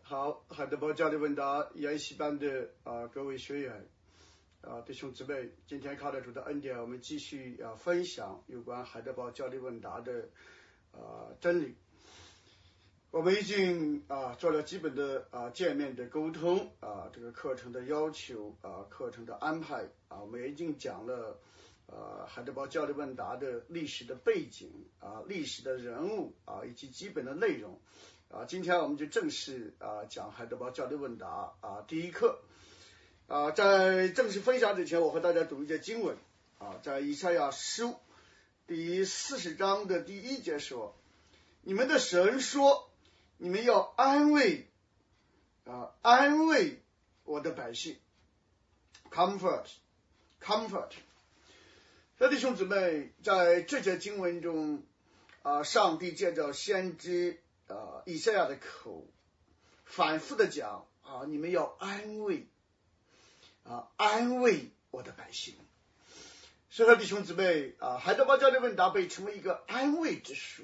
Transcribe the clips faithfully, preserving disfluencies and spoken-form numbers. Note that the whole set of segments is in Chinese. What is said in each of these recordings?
好，海德堡教育问答研习班的啊各位学员啊弟兄姊妹，今天靠着主的恩典，我们继续啊分享有关海德堡教育问答的啊真理。我们已经啊做了基本的啊见面的沟通啊，这个课程的要求啊，课程的安排啊，我们已经讲了啊海德堡教育问答的历史的背景啊，历史的人物啊，以及基本的内容。啊，今天我们就正式啊讲海德堡教育问答啊第一课啊，在正式分享之前，我和大家读一节经文啊，在以赛亚书第四十章的第一节说：“你们的神说，你们要安慰啊安慰我的百姓 ，comfort comfort。”所以弟兄姊妹，在这节经文中啊，上帝借着先知啊，以赛亚的口反复的讲啊，你们要安慰啊，安慰我的百姓。所以说，弟兄姊妹啊，海德堡教育问答被称为一个安慰之书。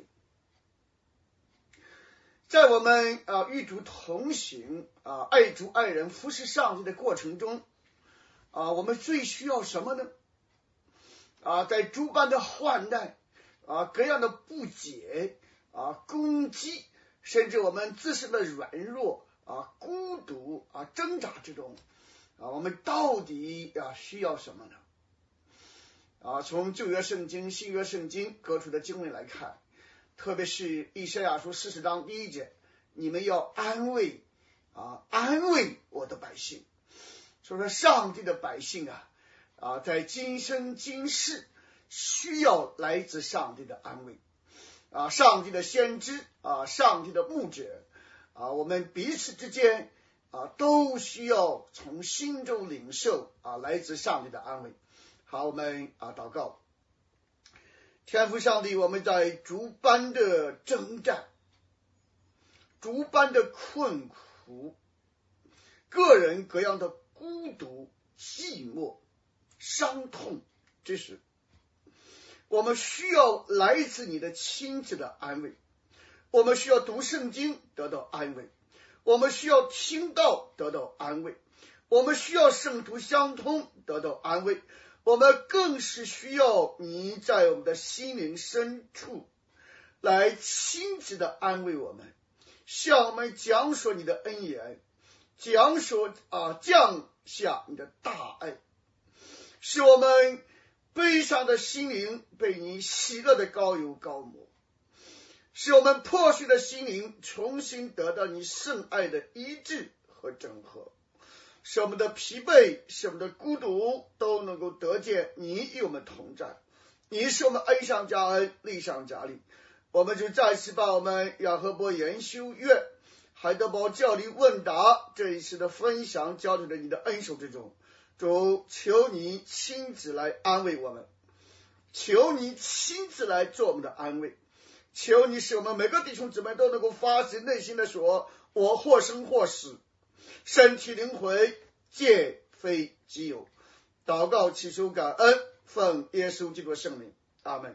在我们啊与主同行啊，爱主爱人、服侍上帝的过程中啊，我们最需要什么呢？啊，在诸般的患难啊，各样的不解啊，攻击。甚至我们自身的软弱啊、孤独啊、挣扎之中啊，我们到底啊需要什么呢？啊，从旧约圣经、新约圣经各处的经文来看，特别是以赛亚书四十章第一节，你们要安慰啊，安慰我的百姓。所以说，上帝的百姓啊啊，在今生今世需要来自上帝的安慰。啊，上帝的先知啊，上帝的牧者啊，我们彼此之间啊，都需要从心中领受啊，来自上帝的安慰。好，我们啊祷告。天父上帝，我们在诸般的征战，诸般的困苦，个人各样的孤独、寂寞、伤痛之时，我们需要来自你的亲自的安慰，我们需要读圣经得到安慰，我们需要听道得到安慰，我们需要圣徒相通得到安慰，我们更是需要你在我们的心灵深处来亲自的安慰我们，向我们讲说你的恩言，讲说啊降下你的大爱，使我们悲伤的心灵被你喜乐的膏油膏抹，使我们破碎的心灵重新得到你圣爱的医治和整合，使我们的疲惫，使我们的孤独都能够得见你与我们同在。你是我们恩上加恩，利上加利。我们就再次把我们雅各伯研修院海德堡教理问答这一次的分享交给了你的恩手之中。主，求你亲自来安慰我们，求你亲自来做我们的安慰，求你使我们每个弟兄姊妹都能够发自内心的说，我或生或死，身体灵魂皆非己有。祷告祈求感恩，奉耶稣基督的圣名，阿们。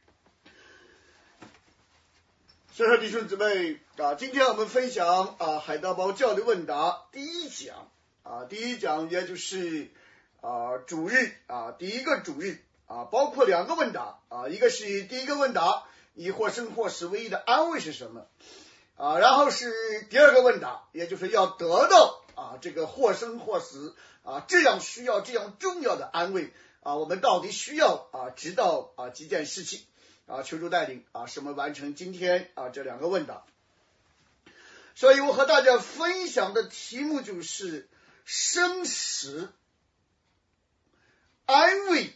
所以说弟兄姊妹啊，今天我们分享啊海德堡教理问答第一讲啊，第一讲也就是啊主日啊，第一个主日啊，包括两个问答啊，一个是第一个问答，你或生或死唯一的安慰是什么啊？然后是第二个问答，也就是要得到啊这个或生或死啊这样需要这样重要的安慰啊，我们到底需要啊知道啊几件事情啊，求主带领啊，使我们完成今天啊这两个问答。所以我和大家分享的题目就是生死安慰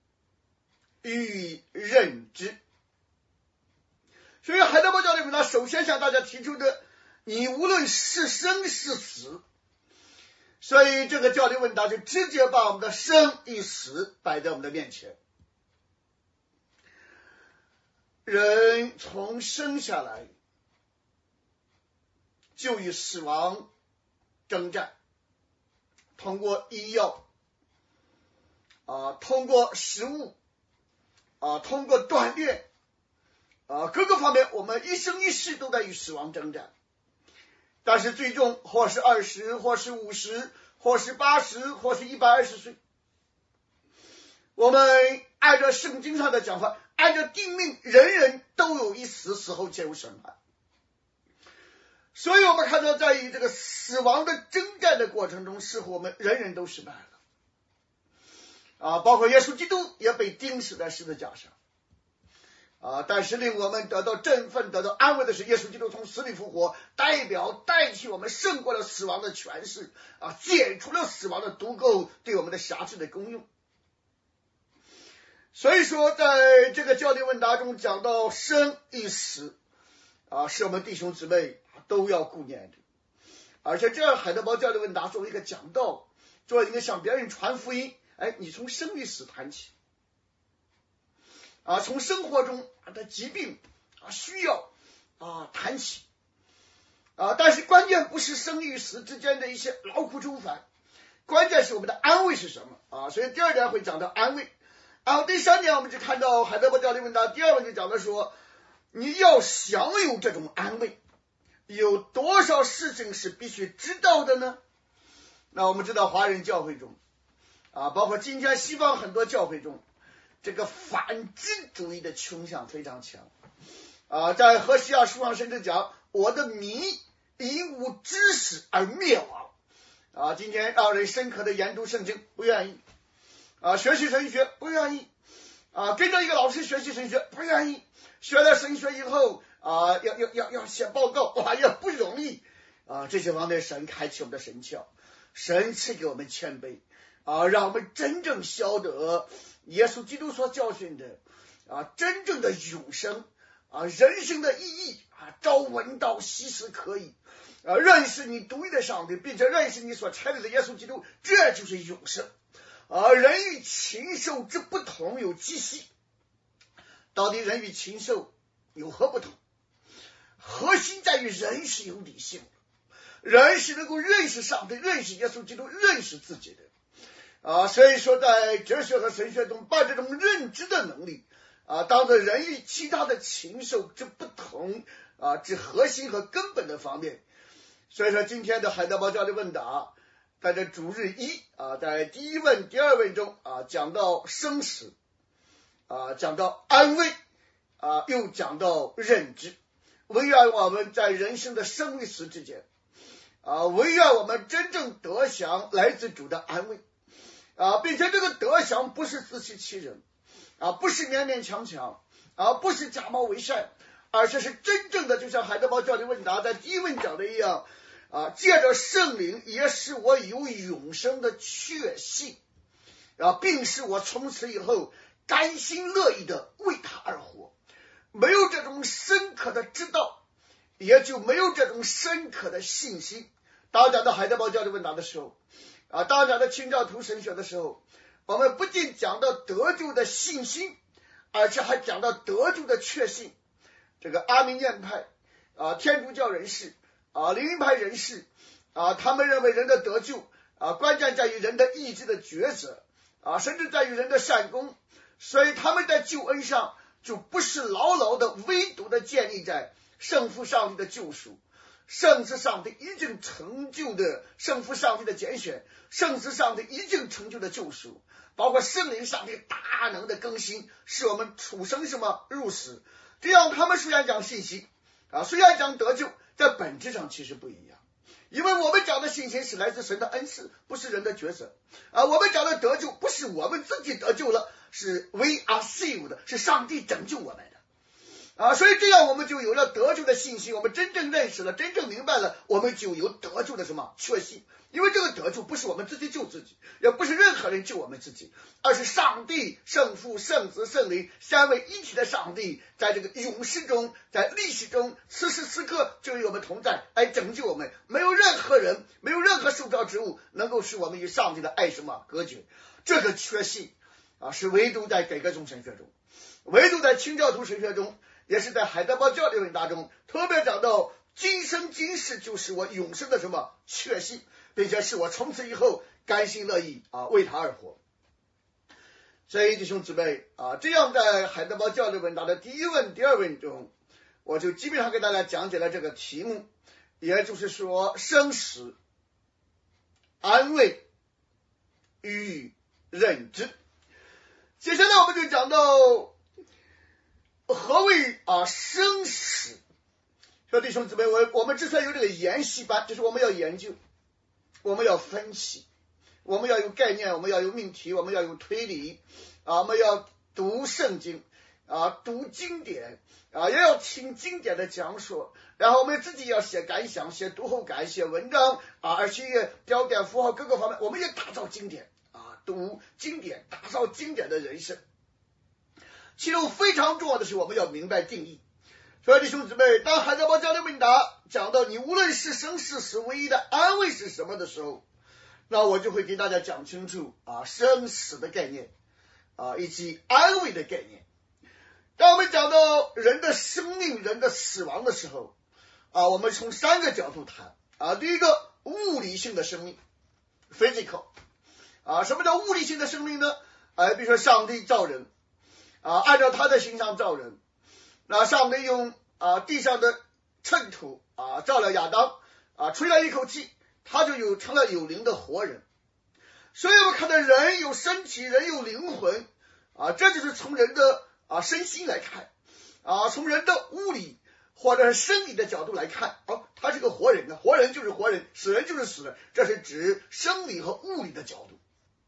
与认知。所以海德堡教理问答首先向大家提出的，你无论是生是死，所以这个教理问答就直接把我们的生与死摆在我们的面前。人从生下来就与死亡征战，通过医药啊，通过食物啊，通过锻炼啊，各个方面，我们一生一世都在与死亡征战。 但是最终或是二十，或是五十，或是八十，或是一百二十岁。我们按照圣经上的讲法，按照定命，人人都有一死，死后皆有审判。所以我们看到，在于这个死亡的征战的过程中，似乎我们人人都失败了啊，包括耶稣基督也被钉死在十字架上啊。但是令我们得到振奋、得到安慰的是，耶稣基督从死里复活，代表代替我们胜过了死亡的权势啊，解除了死亡的毒钩对我们的辖制的功用。所以说，在这个教理问答中讲到生与死啊，是我们弟兄姊妹都要顾念的。而且这样海德堡教理问答作为一个讲道，作为一个向别人传福音，哎，你从生与死谈起啊，从生活中的疾病啊需要啊谈起啊，但是关键不是生与死之间的一些劳苦愁烦，关键是我们的安慰是什么啊？所以第二点会讲到安慰。然后第三点，我们就看到海德堡教理问答第二问就讲的说，你要享有这种安慰，有多少事情是必须知道的呢？那我们知道华人教会中啊，包括今天西方很多教会中，这个反智主义的倾向非常强啊。在何西阿书上甚至讲，我的民因无知识而灭亡啊。今天让人深刻的研读圣经不愿意啊，学习神学不愿意啊，跟着一个老师学习神学不愿意，学了神学以后啊，要要要要写报告，哇，也不容易啊。这些方面，神开启我们的神窍，神赐给我们谦卑啊，让我们真正晓得耶稣基督所教训的啊，真正的永生啊，人生的意义啊，朝闻道，夕死可矣啊，认识你独一的上帝，并且认识你所差的耶稣基督，这就是永生。而人与禽兽之不同有几息，到底人与禽兽有何不同？核心在于人是有理性的，人是能够认识上帝、认识耶稣基督、认识自己的啊。所以说在哲学和神学中，把这种认知的能力啊，当做人与其他的禽兽之不同啊之核心和根本的方面。所以说今天的海德堡教理问答，在这主日一啊，在第一问、第二问中啊，讲到生死啊，讲到安慰啊，又讲到认知。唯愿我们在人生的生与死之间啊，唯愿我们真正得享来自主的安慰啊，并且这个得享不是自欺欺人啊，不是勉勉强强啊，不是假冒伪善，而且是真正的，就像海德堡教理问答在第一问讲的一样啊，借着圣灵也使我有永生的确信啊，并使我从此以后甘心乐意的为他而活。没有这种深刻的知道，也就没有这种深刻的信心。当讲到海德堡教理问答的时候啊，当讲到清教徒神学的时候，我们不仅讲到得救的信心，而且还讲到得救的确信。这个阿明念派啊，天主教人士啊，灵恩派人士啊，他们认为人的得救啊，关键在于人的意志的抉择啊，甚至在于人的善功。所以他们在救恩上就不是牢牢的唯独的建立在圣父上帝的救赎，圣子上帝已经成就的圣父上帝的拣选，圣子上帝已经成就的救赎，包括圣灵上帝大能的更新，使我们出生什么入死。这样他们虽然讲信息啊，虽然讲得救，在本质上其实不一样。因为我们讲的信心是来自神的恩赐，不是人的抉择啊。我们讲的得救不是我们自己得救了，是 we are saved， 是上帝拯救我们的啊。所以这样我们就有了得救的信心，我们真正认识了，真正明白了，我们就有得救的什么确信。因为这个得救不是我们自己救自己，也不是任何人救我们自己，而是上帝圣父圣子圣灵三位一体的上帝在这个永世中，在历史中，此时此刻就与我们同在，来拯救我们。没有任何人，没有任何受造之物能够使我们与上帝的爱什么隔绝。这个确信啊，是唯独在改革宗神学中，唯独在清教徒神学中，也是在海德堡教理问答中特别讲到今生今世就是我永生的什么确信，并且是我从此以后甘心乐意啊为他而活。所以弟兄姊妹啊，这样在海德堡教理问答的第一问、第二问中，我就基本上给大家讲解了这个题目也就是说生死、安慰与认知。接下来我们就讲到何谓啊生死。说弟兄姊妹，我我们之所以有这个研习班，就是我们要研究，我们要分析，我们要有概念，我们要有命题，我们要有推理啊，我们要读圣经啊，读经典啊，也要听经典的讲述，然后我们自己要写感想，写读后感，写文章啊，而且标点符号各个方面，我们也打造经典啊，读经典，打造经典的人生。其中非常重要的是，我们要明白定义。所以弟兄姊妹，当海德堡教的问答讲到你无论是生是死，唯一的安慰是什么的时候，那我就会给大家讲清楚啊生死的概念啊以及安慰的概念。当我们讲到人的生命、人的死亡的时候啊，我们从三个角度谈啊。第一个，物理性的生命 physical 啊，什么叫物理性的生命呢？哎，比如说上帝造人啊，按照他的形象造人，那上帝用啊地上的尘土啊造了亚当啊，吹了一口气，他就有成了有灵的活人。所以我们看到人有身体，人有灵魂啊，这就是从人的啊身心来看啊，从人的物理或者是生理的角度来看，哦，他是个活人啊，活人就是活人，死人就是死人，这是指生理和物理的角度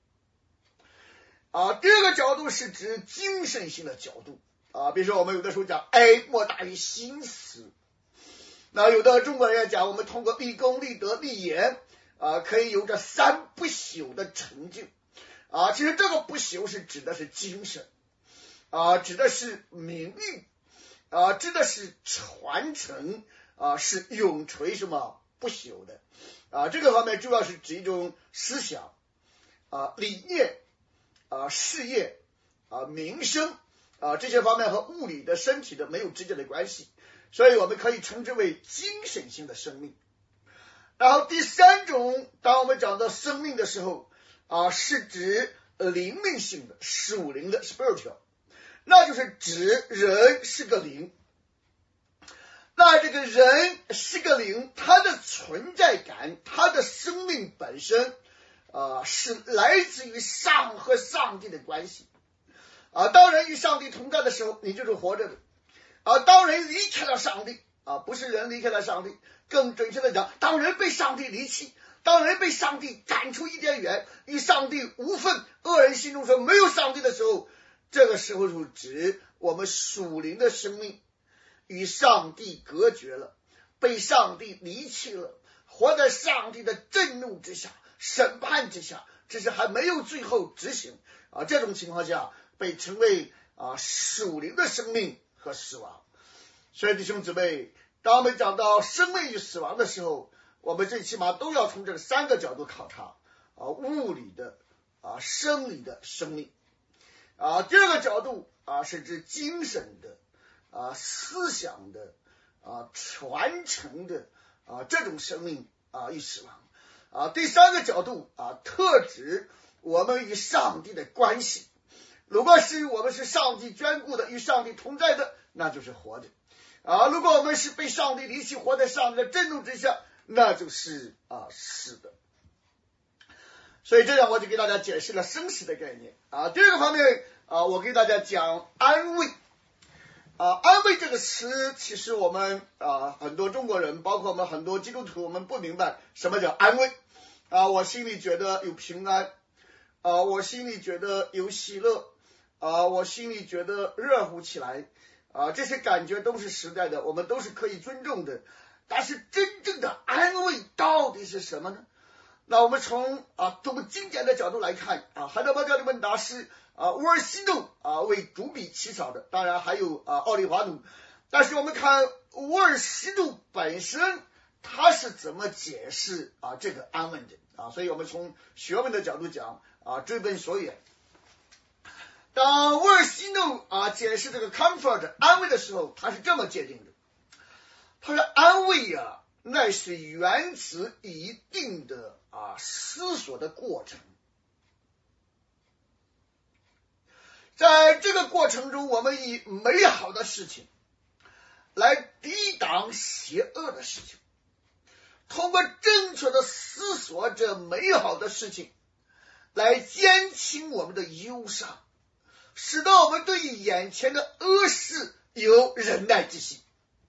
啊。第二个角度是指精神性的角度啊，比如说我们有的时候讲爱莫大于心死，那有的中国人也讲，我们通过立功、立德、立言啊，可以有着三不朽的成就啊。其实这个不朽是指的是精神啊，指的是名誉啊，指的是传承啊，是永垂什么不朽的啊。这个方面主要是指一种思想啊、理念啊、事业啊、民生啊，这些方面和物理的身体的没有直接的关系，所以我们可以称之为精神性的生命。然后第三种，当我们讲到生命的时候啊，是指灵命性的、属灵的 spiritual， 那就是指人是个灵。那这个人是个灵，他的存在感，他的生命本身啊，是来自于上和上帝的关系啊。当人与上帝同在的时候，你就是活着的啊。当人离开了上帝啊，不是人离开了上帝，更准确的讲，当人被上帝离弃，当人被上帝赶出伊甸园，与上帝无分，恶人心中说没有上帝的时候，这个时候就指我们属灵的生命与上帝隔绝了，被上帝离弃了，活在上帝的震怒之下、审判之下，只是还没有最后执行啊。这种情况下被称为啊属灵的生命和死亡。所以弟兄姊妹，当我们讲到生命与死亡的时候，我们最起码都要从这三个角度考察啊，物理的啊、生理的生命啊。第二个角度啊，是指精神的啊、思想的啊、传承的啊这种生命啊与死亡啊。第三个角度啊，特指我们与上帝的关系。如果是我们是上帝眷顾的，与上帝同在的，那就是活着啊。如果我们是被上帝离弃，活在上帝的震怒之下，那就是啊死的。所以这样我就给大家解释了生死的概念啊。第二个方面啊，我给大家讲安慰啊。安慰这个词，其实我们啊很多中国人，包括我们很多基督徒，我们不明白什么叫安慰啊。我心里觉得有平安啊，我心里觉得有喜乐啊，我心里觉得热乎起来啊，这些感觉都是实在的，我们都是可以尊重的。但是真正的安慰到底是什么呢？那我们从啊读经典的角度来看啊，海德堡教的问答是啊乌尔西努啊为主笔起草的，当然还有啊奥利华努。但是我们看乌尔西努本身他是怎么解释啊这个安慰的啊？所以我们从学问的角度讲啊，追本溯源。当乌尔西努啊解释这个 comfort 安慰的时候，他是这么界定的。他说安慰啊，那是源自一定的啊思索的过程，在这个过程中，我们以美好的事情来抵挡邪恶的事情通过正确的思索这美好的事情，来减轻我们的忧伤，使得我们对于眼前的恶事有忍耐之心。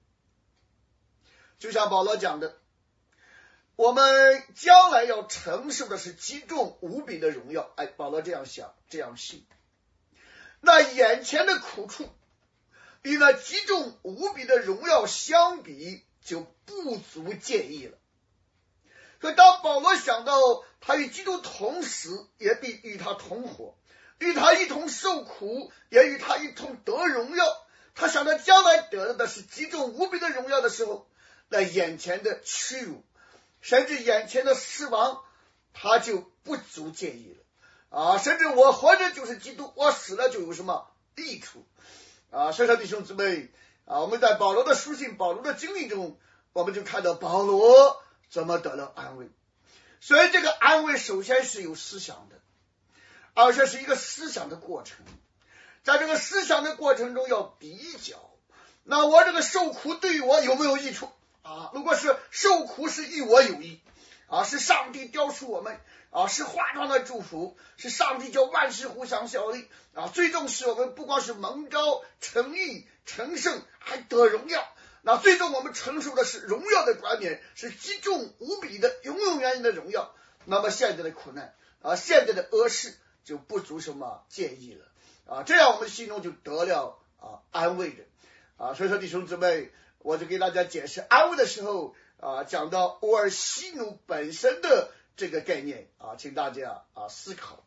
就像保罗讲的，我们将来要承受的是极重无比的荣耀。哎，保罗这样想，这样信。那眼前的苦处与那极重无比的荣耀相比，就不足介意了。所以当保罗想到他与基督同死，也必与他同活，与他一同受苦，也与他一同得荣耀，他想到将来得到的是极重无比的荣耀的时候，那眼前的屈辱甚至眼前的死亡，他就不足介意了啊！甚至我活着就是基督，我死了就有什么益处啊！所以说弟兄姊妹啊，我们在保罗的书信、保罗的经历中，我们就看到保罗怎么得到安慰。所以这个安慰首先是有思想的，而且是一个思想的过程。在这个思想的过程中要比较，那我这个受苦对我有没有益处啊？如果是受苦是与我有益啊，是上帝雕塑我们啊，是化妆的祝福，是上帝叫万事互相效力啊，最终使我们不光是蒙召成义成圣，还得荣耀。那最终我们承受的是荣耀的冠冕，是极重无比的永永远远的荣耀。那么现在的苦难啊，现在的恶事就不足什么介意了啊，这样我们心中就得了啊安慰的啊。所以说弟兄姊妹，我就给大家解释安慰的时候啊，讲到偶尔息怒本身的这个概念啊，请大家啊思考。